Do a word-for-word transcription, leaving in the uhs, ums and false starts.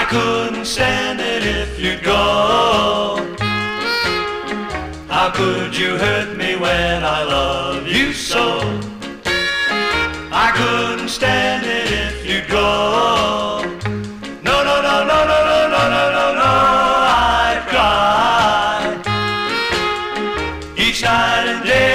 couldn't stand it if you'd go. How could you hurt me when I love you so? I couldn't stand it if you'd go. No, no, no, no, no, no, no, no, no, no, I'd cry each night and day.